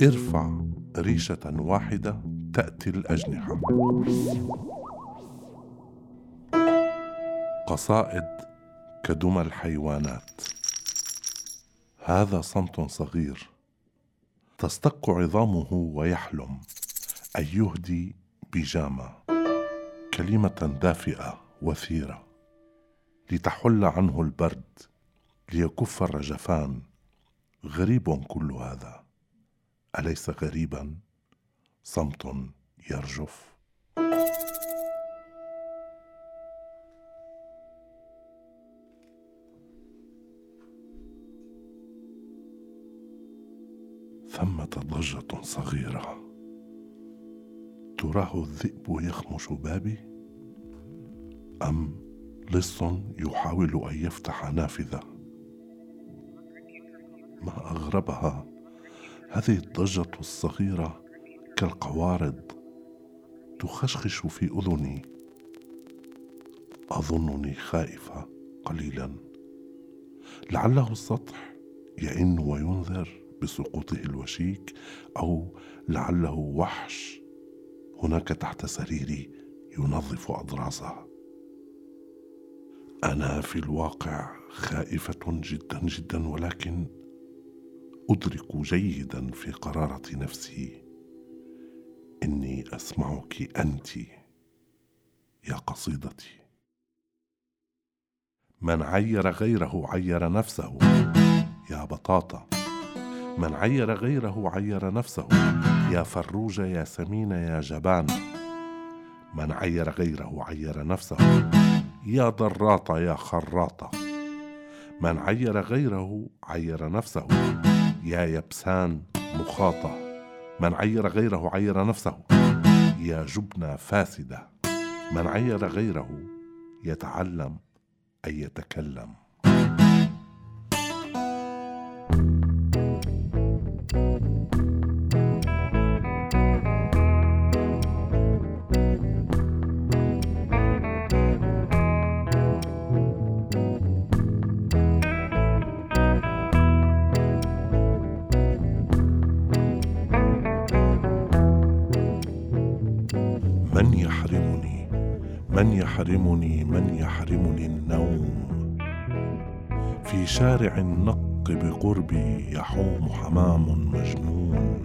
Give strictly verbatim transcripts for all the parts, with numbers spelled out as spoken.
ارفع ريشة واحدة تأتي الأجنحة. قصائد كدمى الحيوانات. هذا صمت صغير تصطك عظامه ويحلم أن يهدي بيجامة، كلمة دافئة وثيرة لتحل عنه البرد، ليكف الرجفان. غريب كل هذا، أليس غريبا؟ صمت يرجف. ثمة ضجة صغيرة. تراه الذئب يخمش بابي، أم لص يحاول أن يفتح نافذة؟ ما أغربها، هذه الضجة الصغيرة كالقوارض تخشخش في أذني. أظنني خائفة قليلا، لعله السطح يئن وينذر بسقوطه الوشيك، أو لعله وحش هناك تحت سريري ينظف أضراسه. أنا في الواقع خائفة جدا جدا، ولكن أدرك جيدا في قرارة نفسي إني أسمعك أنت يا قصيدتي. من عير غيره عير نفسه يا بطاطا، من عير غيره عير نفسه يا فروجة يا سمينة يا جبان، من عير غيره عير نفسه يا ضراطة يا خراطة، من عير غيره عير نفسه يا يبسان مخاطة، من عير غيره عير نفسه يا جبنة فاسدة، من عير غيره يتعلم أن يتكلم. من يحرمني من يحرمني من يحرمني النوم، في شارع النق بقربي يحوم حمام مجنون،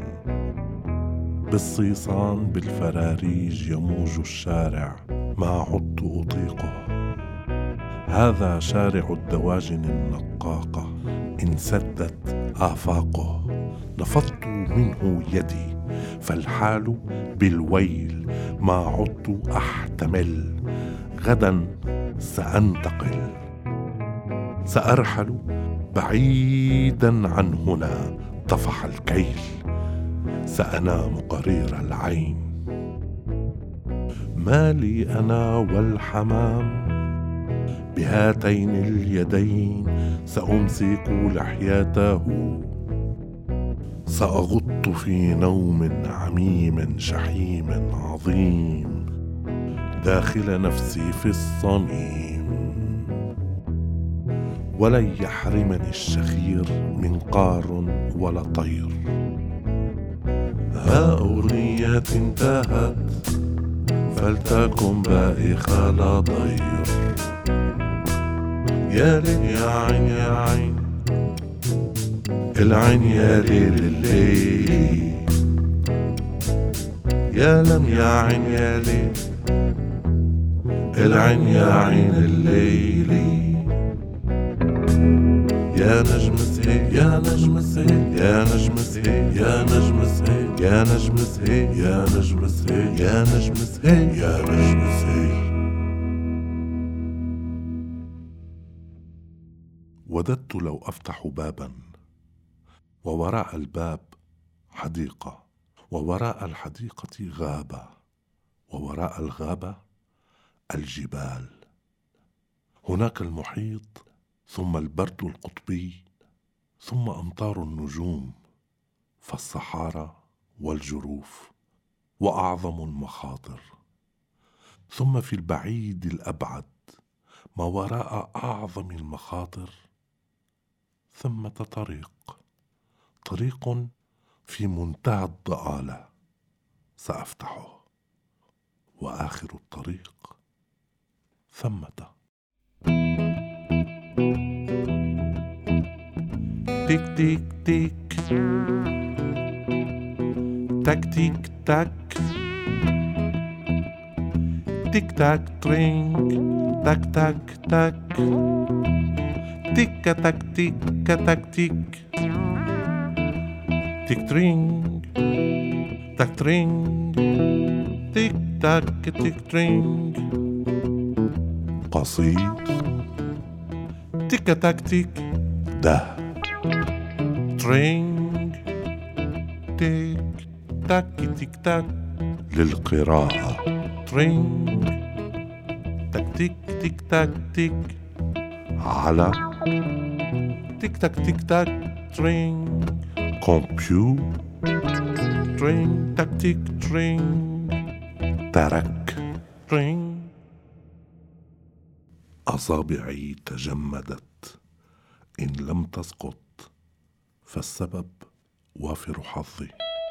بالصيصان بالفراريج يموج الشارع ما عدت أطيقه. هذا شارع الدواجن النقاقة انسدت آفاقه، نفضت منه يدي فالحال بالويل ما عدت أحتمل. غدا سأنتقل، سأرحل بعيدا عن هنا طفح الكيل، سأنام قرير العين. ما لي أنا والحمام بهاتين اليدين، سأمسك لحيته، سأغط في نوم عميم شحيم عظيم داخل نفسي في الصميم. ولن يحرمني الشخير من قار ولا طير. ها أغنية انتهت فلتكن بائخة لا ضير. يا ليل يا عين يا عين العين يا ليل الليل، يا لم يا عين يا ليل العين يا عين الليل. يا نجم سهيل يا نجم سهيل يا نجم سهيل يا نجم سهيل يا نجم سهيل يا نجم سهيل يا نجم سهيل يا نجم سهيل. وددت لو أفتح بابا، ووراء الباب حديقة، ووراء الحديقة غابة، ووراء الغابة الجبال. هناك المحيط، ثم البرد القطبي، ثم أمطار النجوم، فالصحارى والجروف وأعظم المخاطر. ثم في البعيد الأبعد ما وراء أعظم المخاطر ثمة طريق، طريق في منتهى الضآلة سأفتحه، وآخر الطريق ثمة. تيك تيك تيك تاك تيك تاك تيك تاك ترينج تاك تاك تاك تيك تاك تيك تاك تيك تيك ترينج تاك ترينج تيك تاك تيك ترينج. قصيد تيك تاك تيك ده ترينج تيك تاك تيك تاك للقراءة. ترينج تاك تيك تيك تاك تيك على تيك تاك تيك تاك ترينج كومبيو ترينج تاك تيك ترينج ترك ترينج. أصابعي تجمدت إن لم تسقط، فالسبب وافر حظي.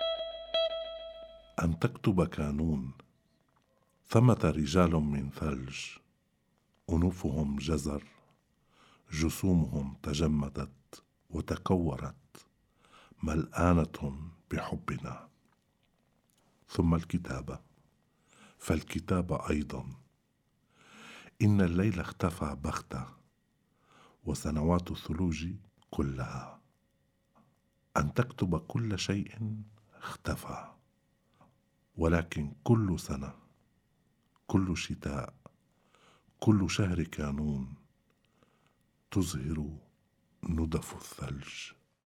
أن تكتب كانون. ثمة رجال من ثلج، أنوفهم جزر، جسومهم تجمدت وتكورت، ملآنة بحبنا. ثم الكتابة، فالكتابة أيضا. إن الليل اختفى بغتة، وسنوات الثلوج كلها. أن تكتب كل شيء اختفى، ولكن كل سنة، كل شتاء، كل شهر كانون تزهر ندف الثلج.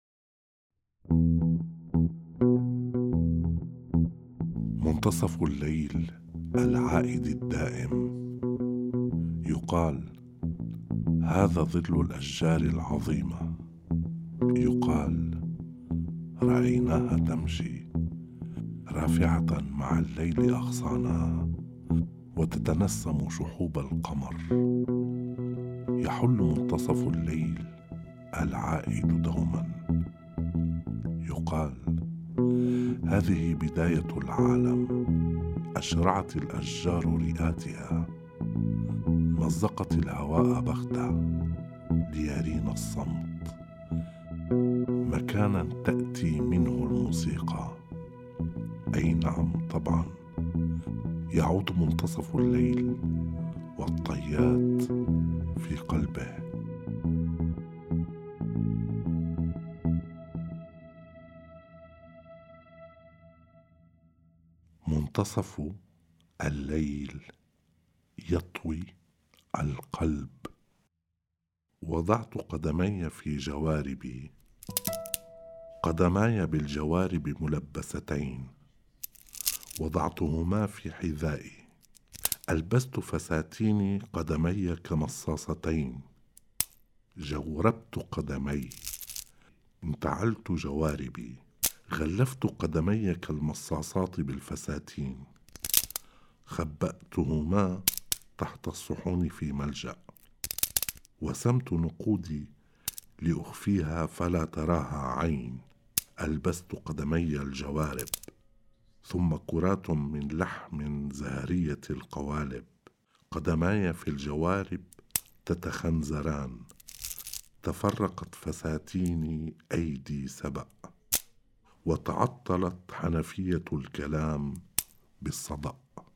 منتصف الليل العائد الدائم. يقال هذا ظل الأشجار العظيمة. يقال رأيناها تمشي رافعة مع الليل أغصانها، وتتنسم شحوب القمر. يحل منتصف الليل العائد دوما. يقال هذه بداية العالم. أشرعت الأشجار رئاتها، مزقت الهواء بغتة ليرينا الصمت، مكانا تأتي منه الموسيقى. أي نعم طبعا، يعود منتصف الليل والطيات في قلبه. منتصف الليل يطوي القلب. وضعت قدمي في جواربي، قدماي بالجوارب ملبستين، وضعتهما في حذائي. ألبست فساتيني قدمي كمصاصتين، جوربت قدمي، انتعلت جواربي، غلفت قدمي كالمصاصات بالفساتين، خبأتهما تحت الصحون في ملجأ، وسمت نقودي لأخفيها فلا تراها عين. ألبست قدمي الجوارب، ثم كرات من لحم زهرية القوالب. قدماي في الجوارب تتخنزران. تفرقت فساتيني أيدي سبأ، وتعطلت حنفية الكلام بالصدأ.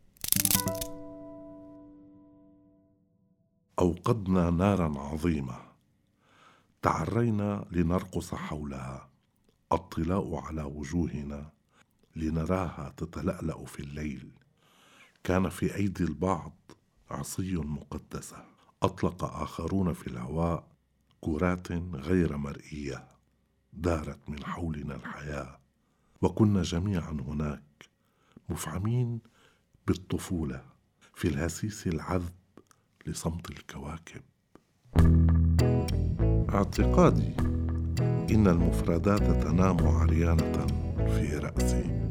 أوقدنا نارا عظيمة، تعرينا لنرقص حولها. الطلاء على وجوهنا لنراها تتلألأ في الليل. كان في أيدي البعض عصي مقدسة. أطلق آخرون في الهواء كرات غير مرئية. دارت من حولنا الحياة، وكنا جميعا هناك مفعمين بالطفولة في الهسيس العذب لصمت الكواكب. اعتقادي إن المفردات تنام عريانة في رأسي.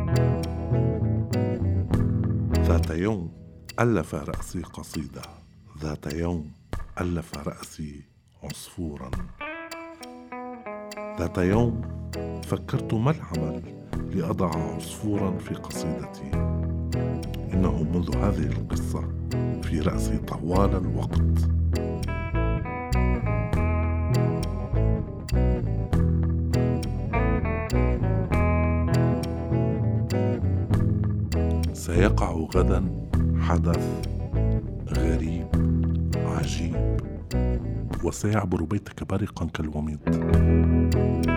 ذات يوم ألف رأسي قصيدة ذات يوم ألف رأسي عصفورا. ذات يوم فكرت ما العمل لأضع عصفورا في قصيدتي. إنه منذ هذه القصة في رأسي طوال الوقت. سيقع غدا حدث غريب عجيب، وسيعبر بيتك برقا كالوميض.